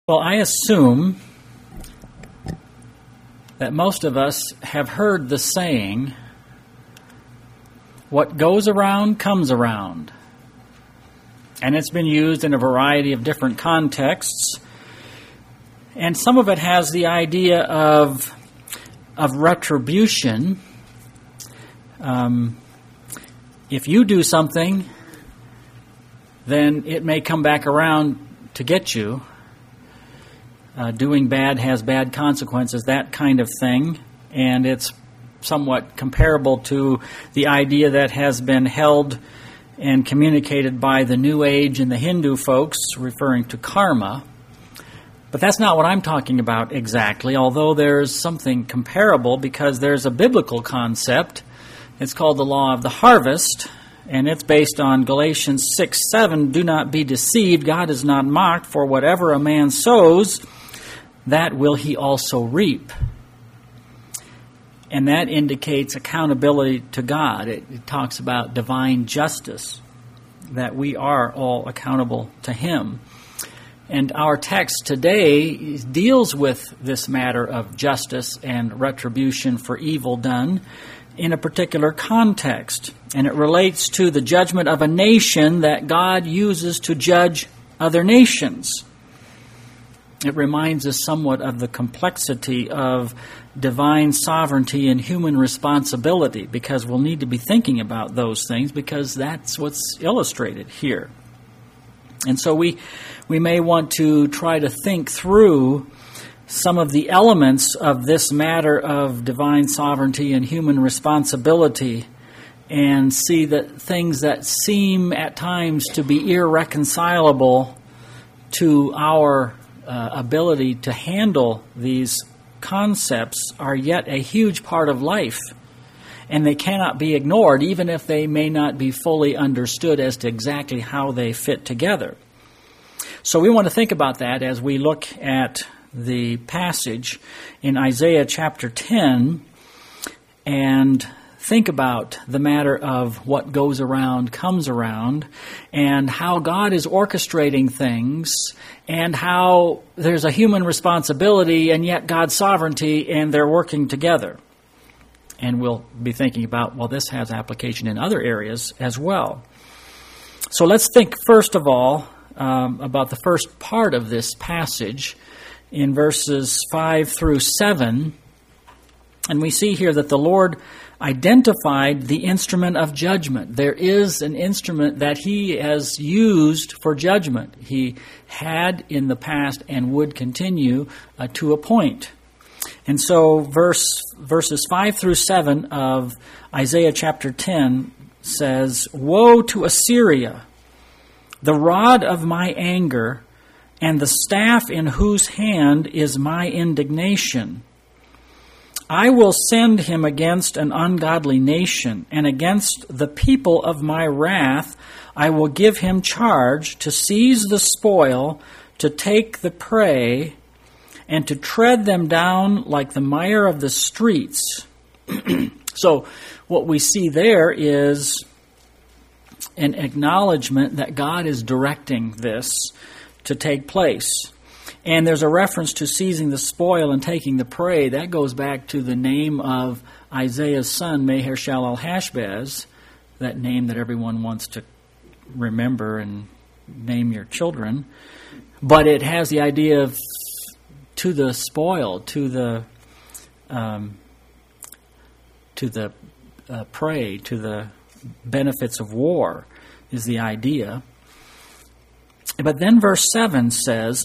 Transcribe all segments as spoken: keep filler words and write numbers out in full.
Well, I assume that most of us have heard the saying, what goes around comes around. And it's been used in a variety of different contexts. And some of it has the idea of, of retribution. Um, if you do something, then it may come back around to get you. Uh, doing bad has bad consequences, that kind of thing. And it's somewhat comparable to the idea that has been held and communicated by the New Age and the Hindu folks, referring to karma. But that's not what I'm talking about exactly, although there's something comparable because there's a biblical concept. It's called the law of the harvest, and it's based on Galatians six seven. Do not be deceived, God is not mocked, for whatever a man sows, that will he also reap. And that indicates accountability to God. It, it talks about divine justice, that we are all accountable to Him. And our text today deals with this matter of justice and retribution for evil done in a particular context. And it relates to the judgment of a nation that God uses to judge other nations. It reminds us somewhat of the complexity of divine sovereignty and human responsibility, because we'll need to be thinking about those things because that's what's illustrated here. And so we we may want to try to think through some of the elements of this matter of divine sovereignty and human responsibility and see that things that seem at times to be irreconcilable to our uh, ability to handle these concepts are yet a huge part of life, and they cannot be ignored, even if they may not be fully understood as to exactly how they fit together. So we want to think about that as we look at the passage in Isaiah chapter ten and think about the matter of what goes around comes around and how God is orchestrating things and how there's a human responsibility and yet God's sovereignty, and they're working together. And we'll be thinking about, well, this has application in other areas as well. So let's think first of all um, about the first part of this passage in verses five through seven. And we see here that the Lord identified the instrument of judgment. There is an instrument that He has used for judgment. He had in the past and would continue uh, to a point. And so verse verses five through seven of Isaiah chapter ten says, Woe to Assyria, the rod of my anger, and the staff in whose hand is my indignation. I will send him against an ungodly nation, and against the people of my wrath I will give him charge to seize the spoil, to take the prey, and to tread them down like the mire of the streets. So what we see there is an acknowledgement that God is directing this to take place. And there's a reference to seizing the spoil and taking the prey. That goes back to the name of Isaiah's son, Maher-shalal-hash-baz, that name that everyone wants to remember and name your children. But it has the idea of to the spoil, to the um, to the uh, prey, to the benefits of war is the idea. But then verse seven says,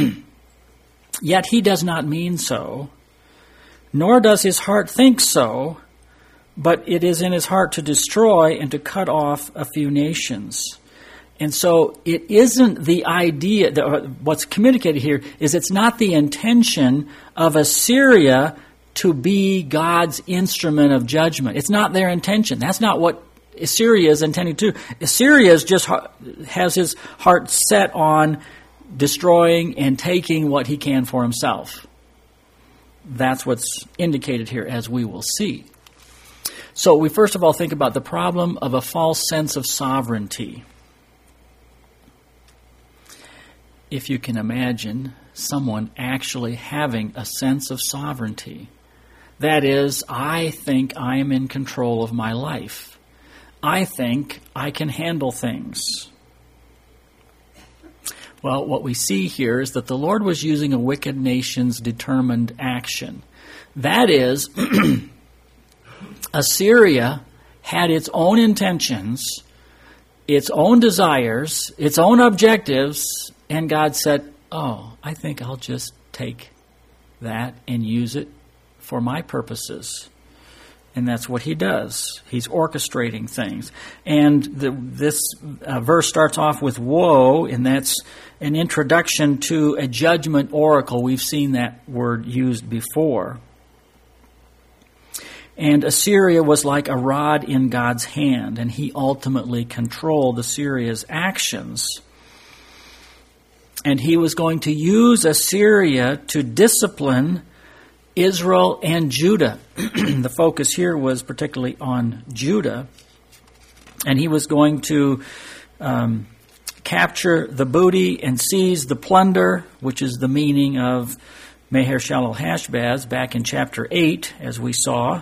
Yet he does not mean so, nor does his heart think so, but it is in his heart to destroy and to cut off a few nations. And so it isn't the idea, what's communicated here is it's not the intention of Assyria to be God's instrument of judgment. It's not their intention. That's not what Assyria is intending to do. Assyria is just has his heart set on destroying and taking what he can for himself. That's what's indicated here, as we will see. So we first of all think about the problem of a false sense of sovereignty. If you can imagine someone actually having a sense of sovereignty. That is, I think I am in control of my life. I think I can handle things. Well, what we see here is that the Lord was using a wicked nation's determined action. That is, Assyria had its own intentions, its own desires, its own objectives, and God said, oh, I think I'll just take that and use it for my purposes. And that's what he does. He's orchestrating things. And the, this uh, verse starts off with woe, and that's an introduction to a judgment oracle. We've seen that word used before. And Assyria was like a rod in God's hand, and he ultimately controlled Assyria's actions. And he was going to use Assyria to discipline Israel and Judah. The focus here was particularly on Judah. And he was going to um, capture the booty and seize the plunder, which is the meaning of Maher-shalal-hash-baz back in chapter eight, as we saw.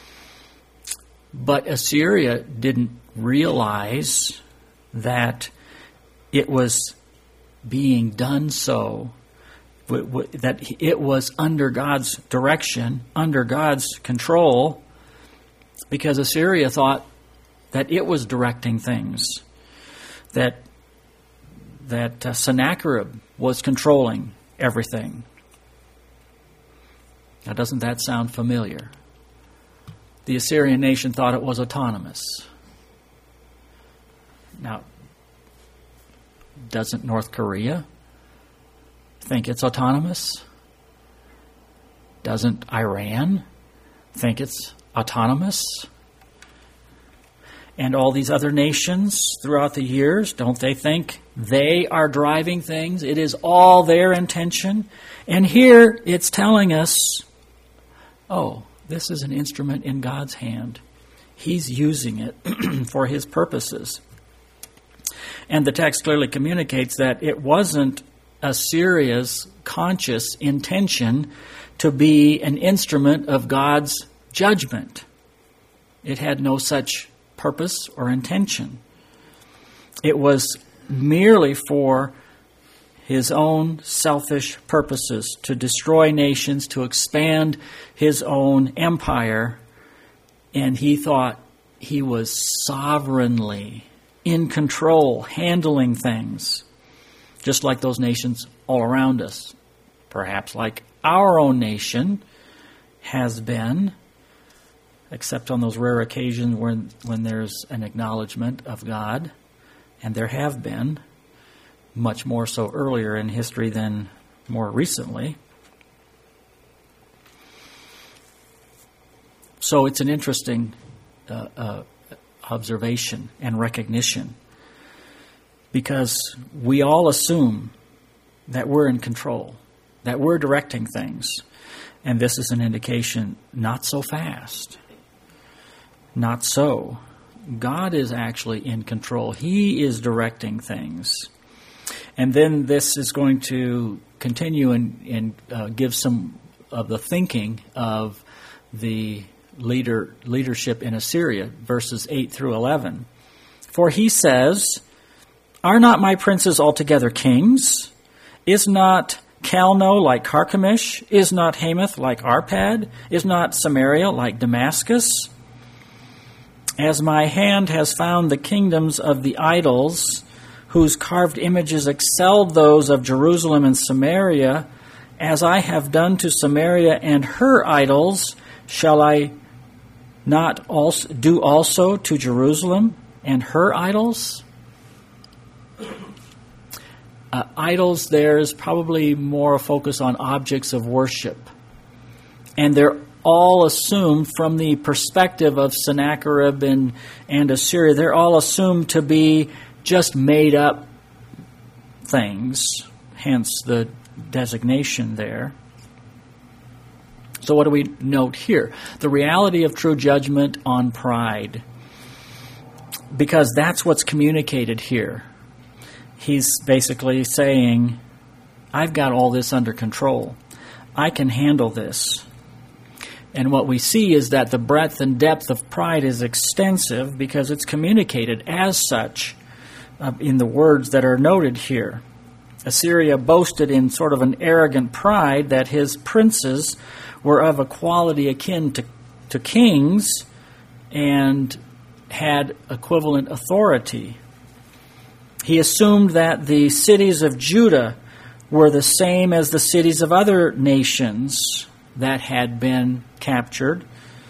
But Assyria didn't realize that it was being done so, that it was under God's direction, under God's control, because Assyria thought that it was directing things, that that uh, Sennacherib was controlling everything. Now, doesn't that sound familiar? The Assyrian nation thought it was autonomous. Now, doesn't North Korea think it's autonomous? Doesn't Iran think it's autonomous? And all these other nations throughout the years, don't they think they are driving things? It is all their intention. And here it's telling us, oh, this is an instrument in God's hand. He's using it for his purposes. And the text clearly communicates that it wasn't Assyria's conscious intention to be an instrument of God's judgment. It had no such purpose or intention. It was merely for his own selfish purposes, to destroy nations, to expand his own empire. And he thought he was sovereignly in control, handling things, just like those nations all around us. Perhaps like our own nation has been, except on those rare occasions when, when there's an acknowledgement of God, and there have been, much more so earlier in history than more recently. So it's an interesting uh, uh, observation and recognition, because we all assume that we're in control, that we're directing things, and this is an indication not so fast. Not so. God is actually in control. He is directing things. And then this is going to continue and, and uh, give some of the thinking of the leader leadership in Assyria, verses eight through eleven. For he says, are not my princes altogether kings? Is not Calno like Carchemish? Is not Hamath like Arpad? Is not Samaria like Damascus? As my hand has found the kingdoms of the idols, whose carved images excelled those of Jerusalem and Samaria, as I have done to Samaria and her idols, shall I not also do also to Jerusalem and her idols? Uh, idols, there is probably more a focus on objects of worship. And they're all assumed from the perspective of Sennacherib and, and Assyria, they're all assumed to be just made up things, hence the designation there. So what do we note here? The reality of true judgment on pride, because that's what's communicated here. He's basically saying, I've got all this under control. I can handle this. And what we see is that the breadth and depth of pride is extensive because it's communicated as such uh, in the words that are noted here. Assyria boasted in sort of an arrogant pride that his princes were of a quality akin to, to kings and had equivalent authority. He assumed that the cities of Judah were the same as the cities of other nations that had been captured,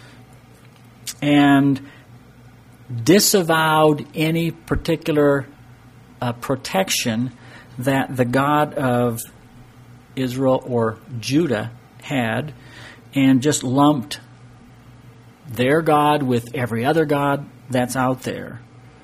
and disavowed any particular uh, protection that the God of Israel or Judah had, and just lumped their God with every other God that's out there.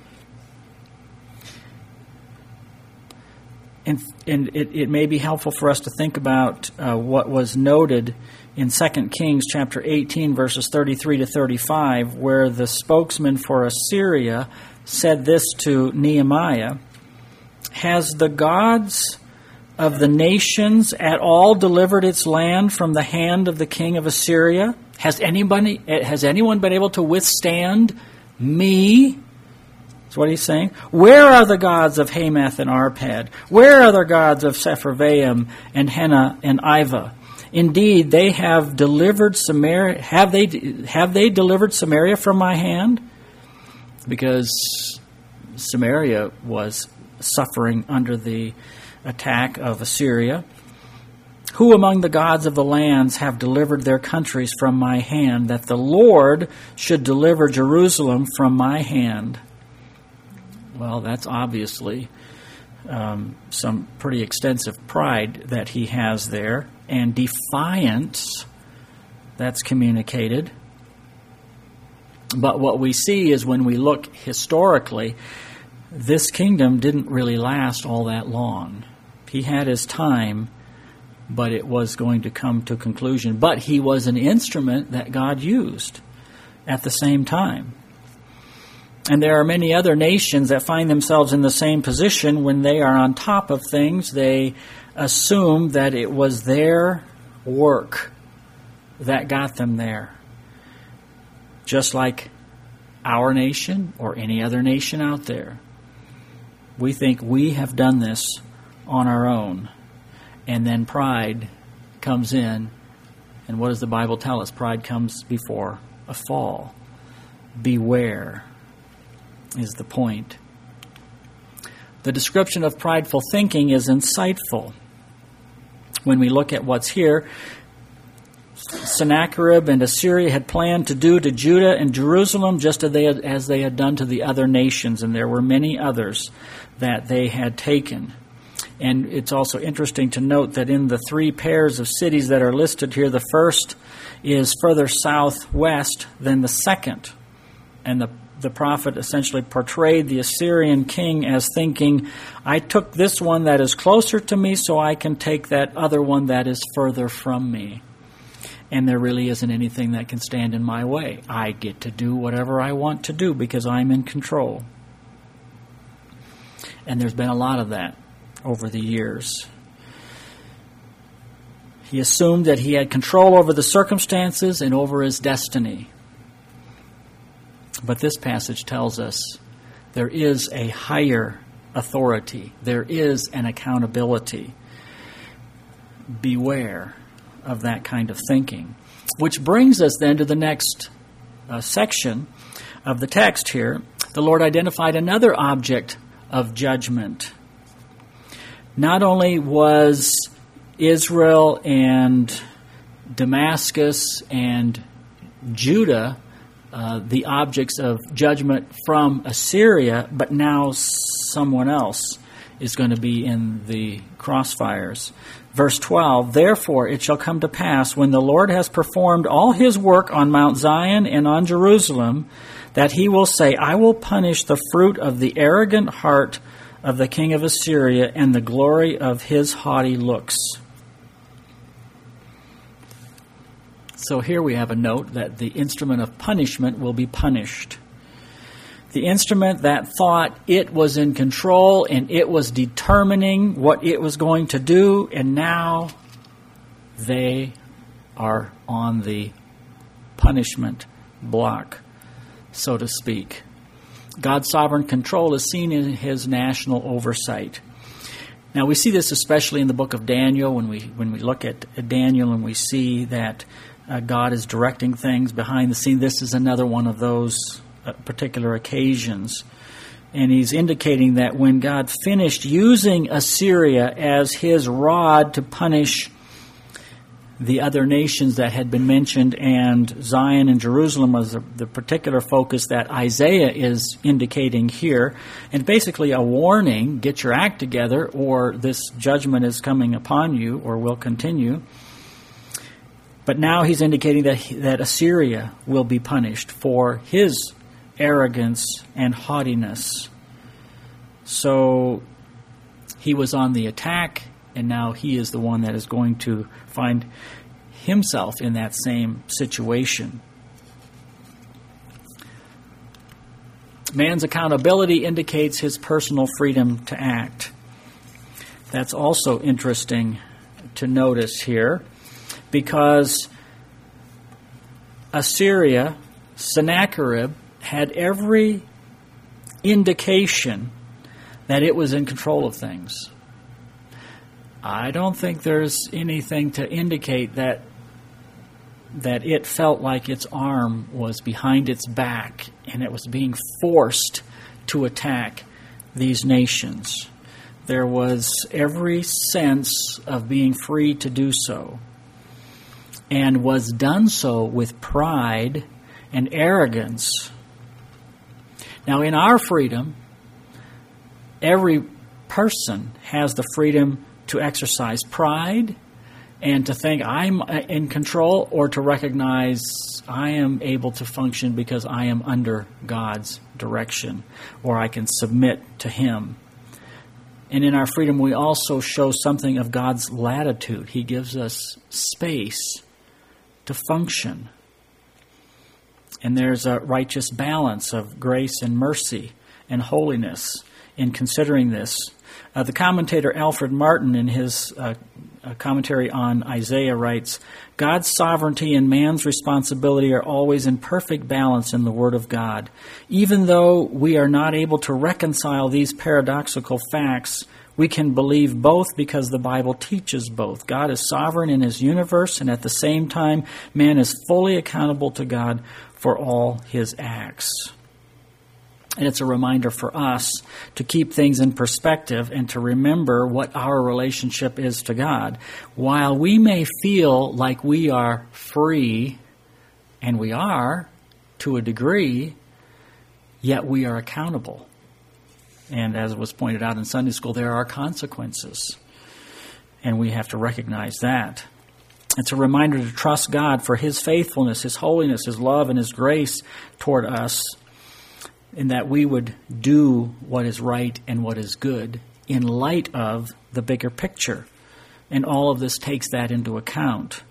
And, and it, it may be helpful for us to think about uh, what was noted in Second Kings chapter eighteen, verses thirty-three to thirty-five, where the spokesman for Assyria said this to Nehemiah: "Has the gods of the nations at all delivered its land from the hand of the king of Assyria? Has anybody, has anyone been able to withstand me?" That's what he's saying. "Where are the gods of Hamath and Arpad? Where are the gods of Sepharvaim and Hena and Iva? Indeed, they have delivered Samaria. Have they have they delivered Samaria from my hand?" Because Samaria was suffering under the attack of Assyria. "Who among the gods of the lands have delivered their countries from my hand, that the Lord should deliver Jerusalem from my hand?" Well, that's obviously um, some pretty extensive pride that he has there, and defiance that's communicated. But what we see is, when we look historically, this kingdom didn't really last all that long. He had his time, but it was going to come to conclusion. But he was an instrument that God used at the same time. And there are many other nations that find themselves in the same position. When they are on top of things, they assume that it was their work that got them there. Just like our nation or any other nation out there. We think we have done this on our own. And then pride comes in. And what does the Bible tell us? Pride comes before a fall. Beware is the point. The description of prideful thinking is insightful. When we look at what's here, Sennacherib and Assyria had planned to do to Judah and Jerusalem just as they had, as they had done to the other nations, and there were many others that they had taken. And it's also interesting to note that in the three pairs of cities that are listed here, the first is further southwest than the second. And the The prophet essentially portrayed the Assyrian king as thinking, I took this one that is closer to me so I can take that other one that is further from me. And there really isn't anything that can stand in my way. I get to do whatever I want to do because I'm in control. And there's been a lot of that over the years. He assumed that he had control over the circumstances and over his destiny. But this passage tells us there is a higher authority. There is an accountability. Beware of that kind of thinking. Which brings us then to the next uh, section of the text here. The Lord identified another object of judgment. Not only was Israel and Damascus and Judah Uh, the objects of judgment from Assyria, but now someone else is going to be in the crossfires. Verse twelve, "Therefore it shall come to pass, when the Lord has performed all his work on Mount Zion and on Jerusalem, that he will say, I will punish the fruit of the arrogant heart of the king of Assyria and the glory of his haughty looks." So here we have a note that the instrument of punishment will be punished. the instrument that thought it was in control and it was determining what it was going to do, and now they are on the punishment block, so to speak. God's sovereign control is seen in his national oversight. Now, we see this especially in the book of Daniel when we when we look at Daniel and we see that uh, God is directing things behind the scene. This is another one of those uh, particular occasions. And he's indicating that when God finished using Assyria as his rod to punish the other nations that had been mentioned, and Zion and Jerusalem was the, the particular focus that Isaiah is indicating here. And basically a warning, get your act together or this judgment is coming upon you or will continue. But now he's indicating that, that Assyria will be punished for his arrogance and haughtiness. So he was on the attack, and now he is the one that is going to find himself in that same situation. Man's accountability indicates his personal freedom to act. That's also interesting to notice here, because Assyria, Sennacherib, had every indication that it was in control of things. I don't think there's anything to indicate that that it felt like its arm was behind its back and it was being forced to attack these nations. There was every sense of being free to do so, and was done so with pride and arrogance. Now, in our freedom, every person has the freedom to exercise pride and to think I'm in control, or to recognize I am able to function because I am under God's direction, or I can submit to him. And in our freedom, we also show something of God's latitude. He gives us space to function. And there's a righteous balance of grace and mercy and holiness in considering this. Uh, the commentator Alfred Martin, in his uh, uh, commentary on Isaiah, writes, God's sovereignty and man's responsibility are always in perfect balance in the Word of God. Even though we are not able to reconcile these paradoxical facts, we can believe both because the Bible teaches both. God is sovereign in his universe, and at the same time, man is fully accountable to God for all his acts. And it's a reminder for us to keep things in perspective and to remember what our relationship is to God. While we may feel like we are free, and we are to a degree, yet we are accountable. And as was pointed out in Sunday school, there are consequences. And we have to recognize that. It's a reminder to trust God for his faithfulness, his holiness, his love, and his grace toward us, in that we would do what is right and what is good in light of the bigger picture. And all of this takes that into account.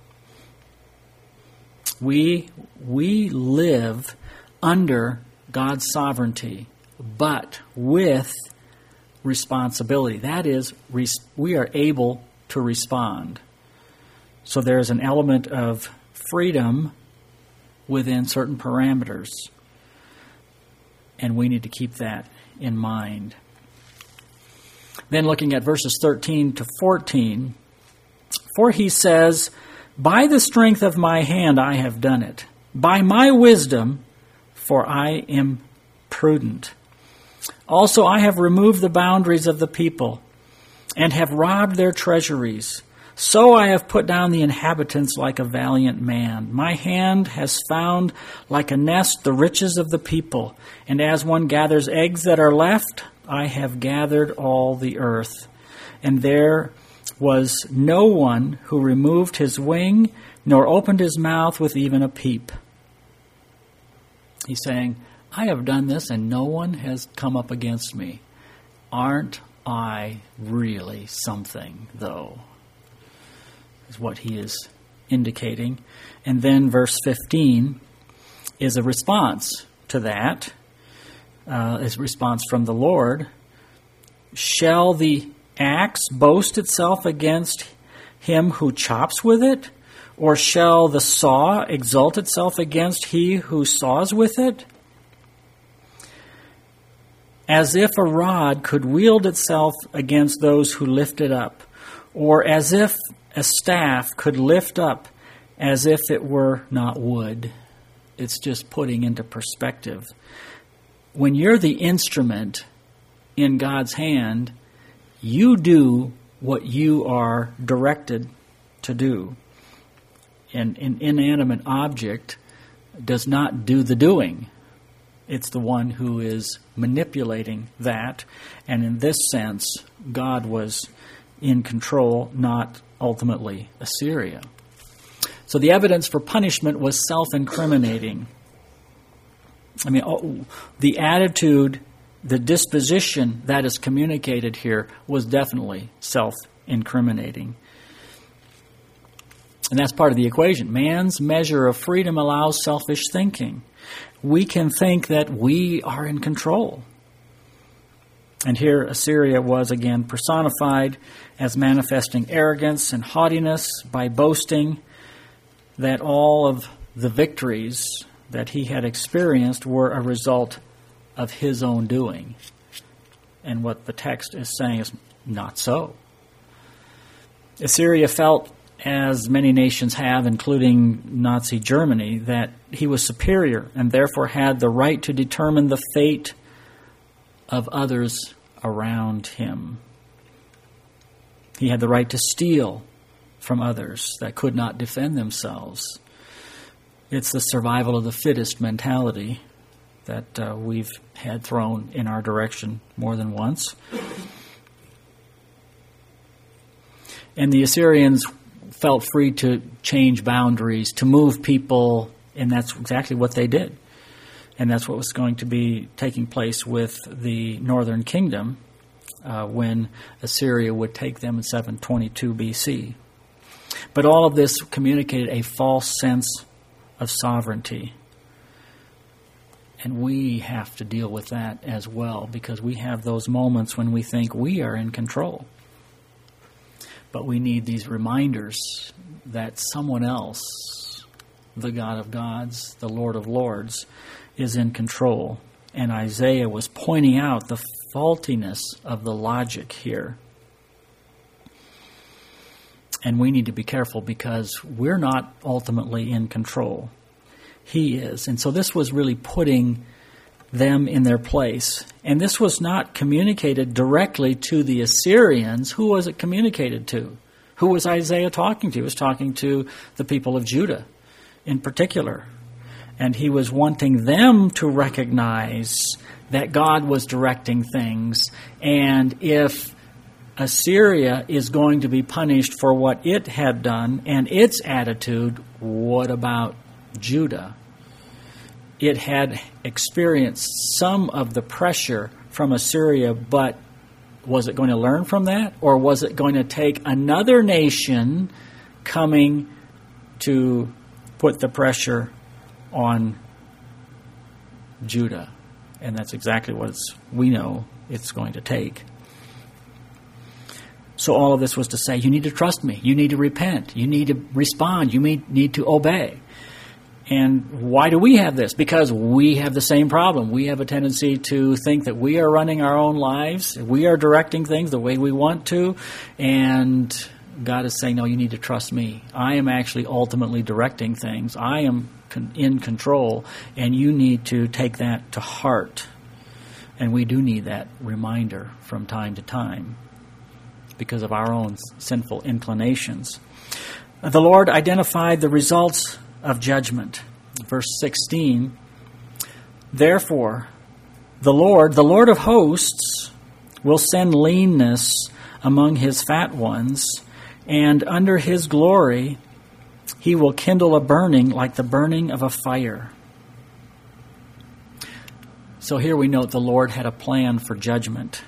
We, we live under God's sovereignty, but with responsibility. That is, we are able to respond. So there's an element of freedom within certain parameters. And we need to keep that in mind. Then looking at verses thirteen to fourteen, for he says, by the strength of my hand I have done it, by my wisdom, for I am prudent. Also I have removed the boundaries of the people, and have robbed their treasuries. So I have put down the inhabitants like a valiant man. My hand has found like a nest the riches of the people. And as one gathers eggs that are left, I have gathered all the earth. And there was no one who removed his wing, nor opened his mouth with even a peep. He's saying, I have done this and no one has come up against me. Aren't I really something, though? Is what he is indicating. And then verse fifteen is a response to that. uh, is response from the Lord. Shall the axe boast itself against him who chops with it? Or shall the saw exalt itself against he who saws with it? As if a rod could wield itself against those who lift it up, or as if a staff could lift up as if it were not wood. It's just putting into perspective. When you're the instrument in God's hand, you do what you are directed to do. And an inanimate object does not do the doing. It's the one who is manipulating that. And in this sense, God was in control, not ultimately Assyria. So the evidence for punishment was self-incriminating. I mean, oh, the attitude, the disposition that is communicated here was definitely self-incriminating. And that's part of the equation. Man's measure of freedom allows selfish thinking. We can think that we are in control. And here Assyria was again personified as manifesting arrogance and haughtiness by boasting that all of the victories that he had experienced were a result of his own doing. And what the text is saying is not so. Assyria felt, as many nations have, including Nazi Germany, that he was superior and therefore had the right to determine the fate of others around him. He had the right to steal from others that could not defend themselves. It's the survival of the fittest mentality that uh, we've had thrown in our direction more than once. And the Assyrians felt free to change boundaries, to move people, and that's exactly what they did. And that's what was going to be taking place with the northern kingdom uh, when Assyria would take them in seven twenty-two B C. But all of this communicated a false sense of sovereignty. And we have to deal with that as well, because we have those moments when we think we are in control. But we need these reminders that someone else, the God of gods, the Lord of lords, is in control. And Isaiah was pointing out the faultiness of the logic here. And we need to be careful because we're not ultimately in control. He is. And so this was really putting them in their place. And this was not communicated directly to the Assyrians. Who was it communicated to? Who was Isaiah talking to? He was talking to the people of Judah in particular. And he was wanting them to recognize that God was directing things. And if Assyria is going to be punished for what it had done and its attitude, what about Judah? It had experienced some of the pressure from Assyria, but was it going to learn from that? Or was it going to take another nation coming to put the pressure on Judah? And that's exactly what it's, we know it's going to take. So all of this was to say, you need to trust me. You need to repent. You need to respond. You need to obey. And why do we have this? Because we have the same problem. We have a tendency to think that we are running our own lives. We are directing things the way we want to. And God is saying, no, you need to trust me. I am actually ultimately directing things. I am con- in control. And you need to take that to heart. And we do need that reminder from time to time because of our own sinful inclinations. The Lord identified the results of judgment. Verse sixteen, therefore, the Lord, the Lord of hosts, will send leanness among his fat ones, and under his glory he will kindle a burning like the burning of a fire. So here we note the Lord had a plan for judgment.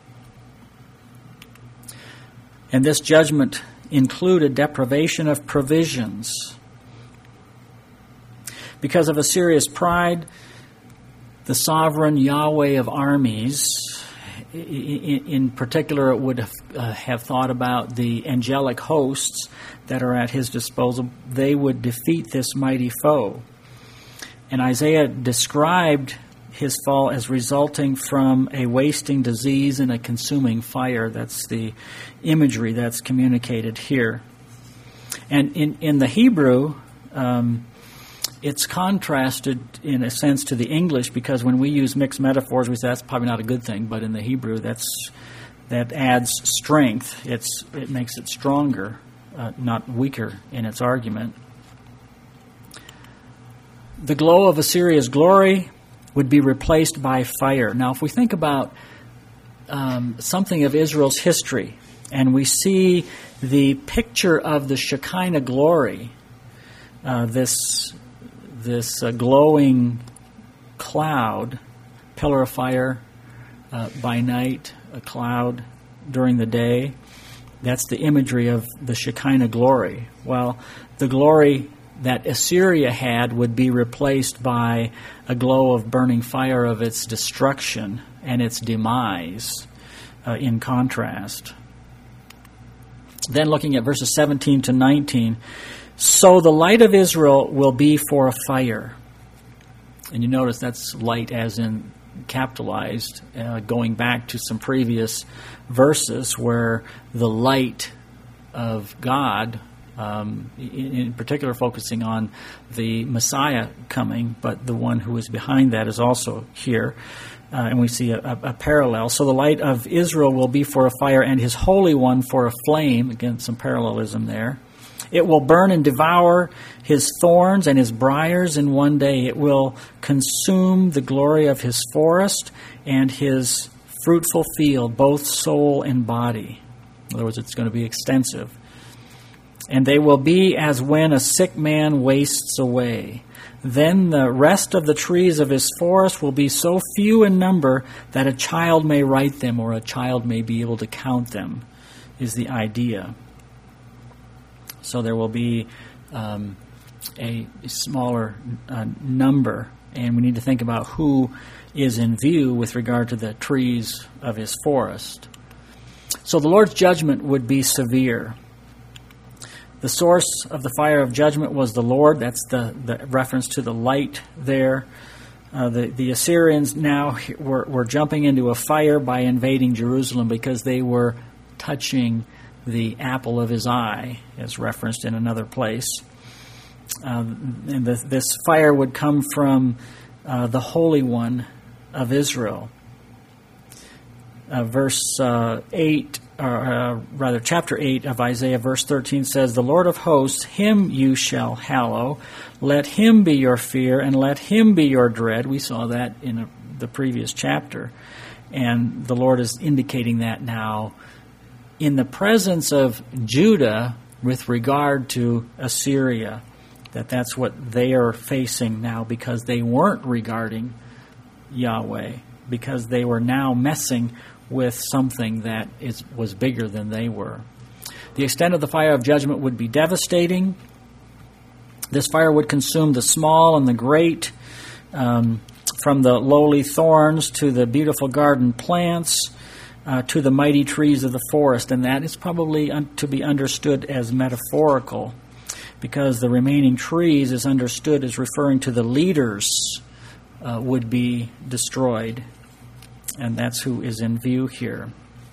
And this judgment included deprivation of provisions. Because of Assyria's pride, the sovereign Yahweh of armies. In, in particular, it would have, uh, have thought about the angelic hosts that are at his disposal. They would defeat this mighty foe. And Isaiah described his fall as resulting from a wasting disease and a consuming fire. That's the imagery that's communicated here. And in, in the Hebrew, um, it's contrasted in a sense to the English, because when we use mixed metaphors, we say that's probably not a good thing. But in the Hebrew, that's that adds strength. It's it makes it stronger, uh, not weaker in its argument. The glow of Assyria's glory would be replaced by fire. Now, if we think about um, something of Israel's history, and we see the picture of the Shekinah glory, uh, this this uh, glowing cloud, pillar of fire uh, by night, a cloud during the day, that's the imagery of the Shekinah glory. Well, the glory that Assyria had would be replaced by a glow of burning fire of its destruction and its demise, uh, in contrast. Then looking at verses seventeen to nineteen, so the light of Israel will be for a fire. And you notice that's light as in capitalized, uh, going back to some previous verses where the light of God, Um, in, in particular focusing on the Messiah coming, but the one who is behind that is also here. Uh, and we see a, a, a parallel. So the light of Israel will be for a fire, and his Holy One for a flame. Again, some parallelism there. It will burn and devour his thorns and his briars in one day. It will consume the glory of his forest and his fruitful field, both soul and body. In other words, it's going to be extensive. And they will be as when a sick man wastes away. Then the rest of the trees of his forest will be so few in number that a child may write them, or a child may be able to count them, is the idea. So there will be um, a smaller uh, number, and we need to think about who is in view with regard to the trees of his forest. So the Lord's judgment would be severe. The source of the fire of judgment was the Lord. That's the, the reference to the light there. Uh, the, the Assyrians now were, were jumping into a fire by invading Jerusalem because they were touching the apple of his eye, as referenced in another place. Um, and the, this fire would come from uh, the Holy One of Israel. Uh, verse uh, eight, or uh, rather chapter eight of Isaiah, verse thirteen says, "The Lord of hosts, him you shall hallow. Let him be your fear, and let him be your dread." We saw that in a, the previous chapter. And the Lord is indicating that now in the presence of Judah with regard to Assyria, that that's what they are facing now, because they weren't regarding Yahweh, because they were now messing with something that is, was bigger than they were. The extent of the fire of judgment would be devastating. This fire would consume the small and the great, um, from the lowly thorns to the beautiful garden plants, uh, to the mighty trees of the forest. And that is probably un- to be understood as metaphorical, because the remaining trees is understood as referring to the leaders uh, would be destroyed. And that's who is in view here.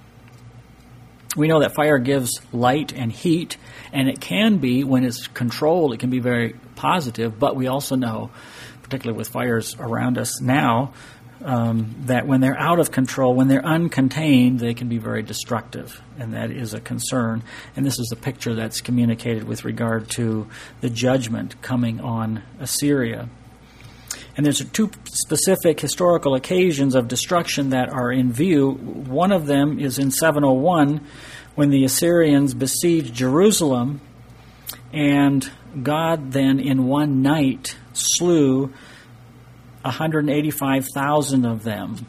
We know that fire gives light and heat, and it can be, when it's controlled, it can be very positive, but we also know, particularly with fires around us now, um, that when they're out of control, when they're uncontained, they can be very destructive, and that is a concern. And this is a picture that's communicated with regard to the judgment coming on Assyria. And there's two specific historical occasions of destruction that are in view. One of them is in seven oh one, when the Assyrians besieged Jerusalem, and God then in one night slew one hundred eighty-five thousand of them.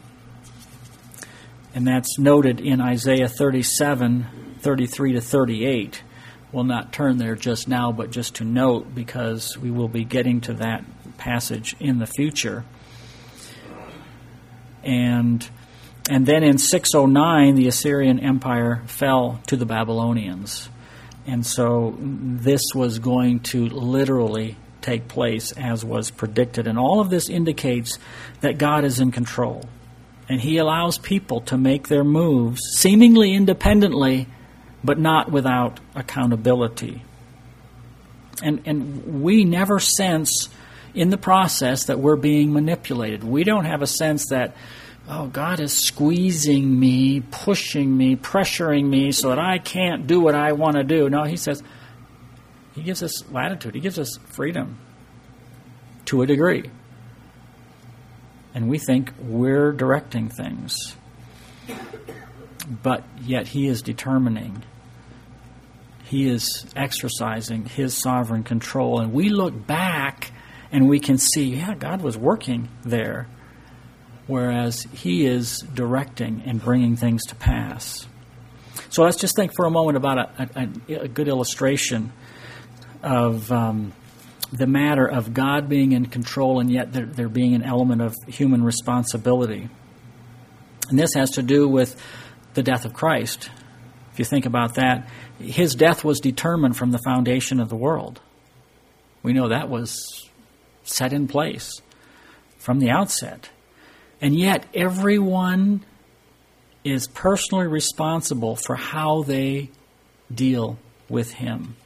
And that's noted in Isaiah thirty-seven, thirty-three to thirty-eight. We'll not turn there just now, but just to note, because we will be getting to that passage in the future. And and then in six oh nine, the Assyrian Empire fell to the Babylonians. And so this was going to literally take place as was predicted. And all of this indicates that God is in control. And He allows people to make their moves seemingly independently, but not without accountability. And and we never sense in the process that we're being manipulated. We don't have a sense that, oh, God is squeezing me, pushing me, pressuring me so that I can't do what I want to do. No, He says, He gives us latitude. He gives us freedom to a degree. And we think we're directing things. But yet He is determining. He is exercising His sovereign control. And we look back and we can see, yeah, God was working there. Whereas He is directing and bringing things to pass. So let's just think for a moment about a, a, a good illustration of um, the matter of God being in control and yet there, there being an element of human responsibility. And this has to do with the death of Christ. If you think about that, His death was determined from the foundation of the world. We know that was set in place from the outset. And yet everyone is personally responsible for how they deal with Him.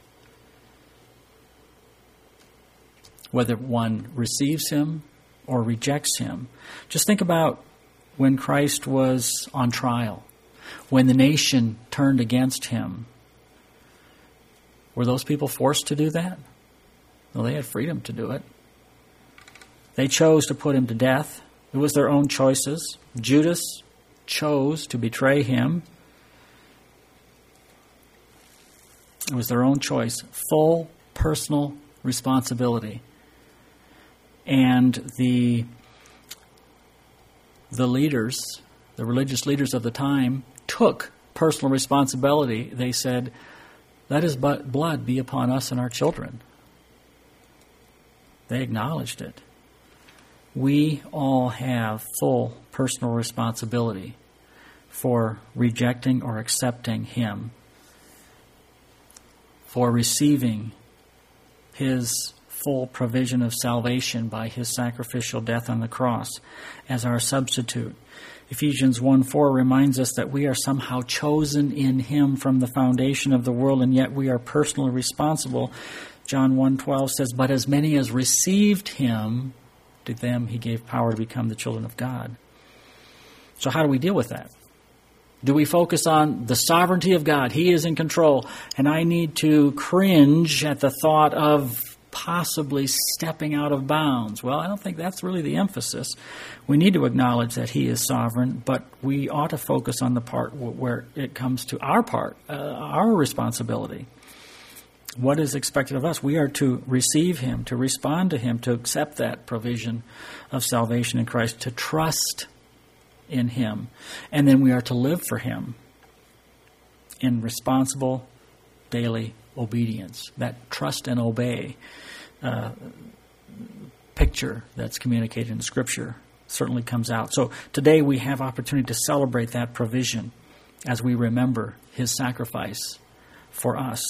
Whether one receives Him or rejects Him. Just think about when Christ was on trial, when the nation turned against Him. Were those people forced to do that? No, they had freedom to do it. They chose to put Him to death. It was their own choices. Judas chose to betray Him. It was their own choice. Full personal responsibility. And the the leaders, the religious leaders of the time, took personal responsibility. They said, let His blood be upon us and our children. They acknowledged it. We all have full personal responsibility for rejecting or accepting Him, for receiving His full provision of salvation by His sacrificial death on the cross as our substitute. Ephesians one four reminds us that we are somehow chosen in Him from the foundation of the world, and yet we are personally responsible. John one twelve says, but as many as received Him, to them He gave power to become the children of God. So how do we deal with that? Do we focus on the sovereignty of God? He is in control, and I need to cringe at the thought of possibly stepping out of bounds. Well, I don't think that's really the emphasis. We need to acknowledge that He is sovereign, but we ought to focus on the part where it comes to our part, uh, our responsibility. What is expected of us? We are to receive Him, to respond to Him, to accept that provision of salvation in Christ, to trust in Him, and then we are to live for Him in responsible daily obedience. That trust and obey uh, picture that's communicated in Scripture certainly comes out. So today we have opportunity to celebrate that provision as we remember His sacrifice for us.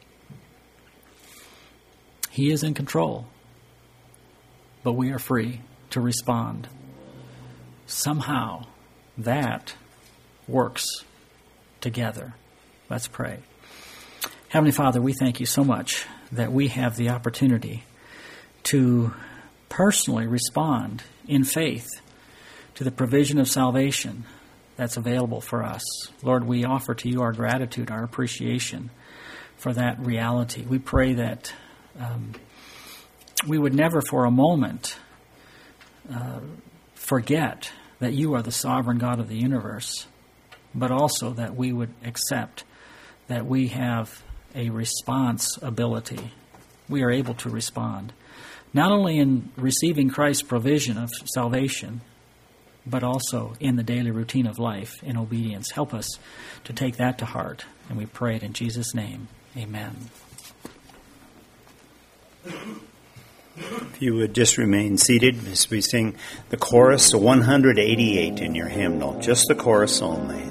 He is in control, but we are free to respond. Somehow that works together. Let's pray. Heavenly Father, we thank You so much that we have the opportunity to personally respond in faith to the provision of salvation that's available for us. Lord, we offer to You our gratitude, our appreciation for that reality. We pray that um, we would never for a moment uh, forget that You are the sovereign God of the universe, but also that we would accept that we have a responsibility. We are able to respond, not only in receiving Christ's provision of salvation, but also in the daily routine of life in obedience. Help us to take that to heart, and we pray it in Jesus' name. Amen. If you would just remain seated as we sing the chorus, one hundred eighty-eight in your hymnal, just the chorus only.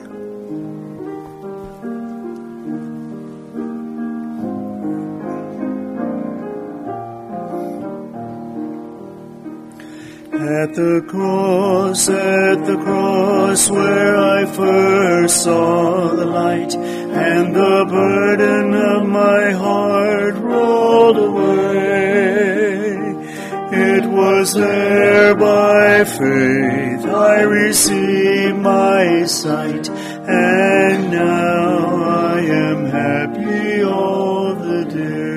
At the cross, at the cross where I first saw the light, and the burden of my heart rolled away. It was there by faith I received my sight, and now I am happy all the day.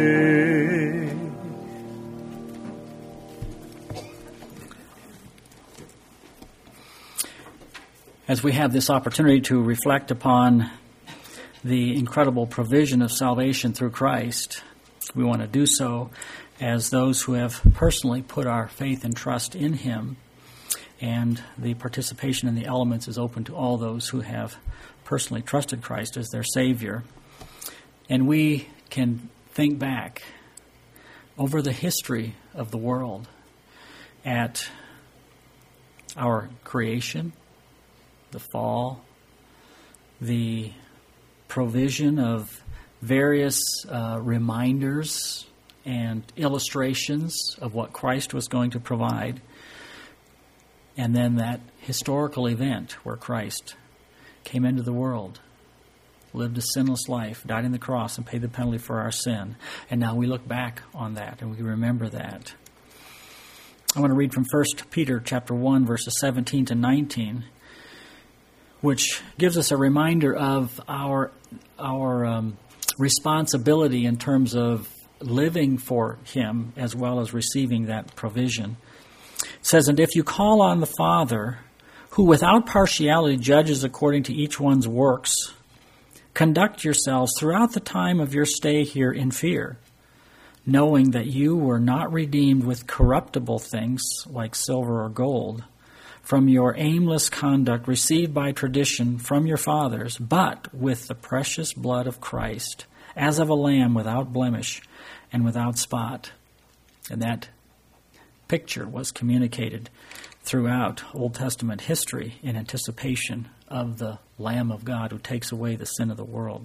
As we have this opportunity to reflect upon the incredible provision of salvation through Christ, we want to do so as those who have personally put our faith and trust in Him, and the participation in the elements is open to all those who have personally trusted Christ as their Savior. And we can think back over the history of the world at our creation, the fall, the provision of various uh, reminders and illustrations of what Christ was going to provide, and then that historical event where Christ came into the world, lived a sinless life, died on the cross, and paid the penalty for our sin. And now we look back on that and we remember that. I want to read from First Peter chapter one, verses seventeen to nineteen, which gives us a reminder of our our um, responsibility in terms of living for Him as well as receiving that provision. It says, "And if you call on the Father, who without partiality judges according to each one's works, conduct yourselves throughout the time of your stay here in fear, knowing that you were not redeemed with corruptible things like silver or gold, from your aimless conduct received by tradition from your fathers, but with the precious blood of Christ, as of a lamb without blemish and without spot." And that picture was communicated throughout Old Testament history in anticipation of the Lamb of God who takes away the sin of the world.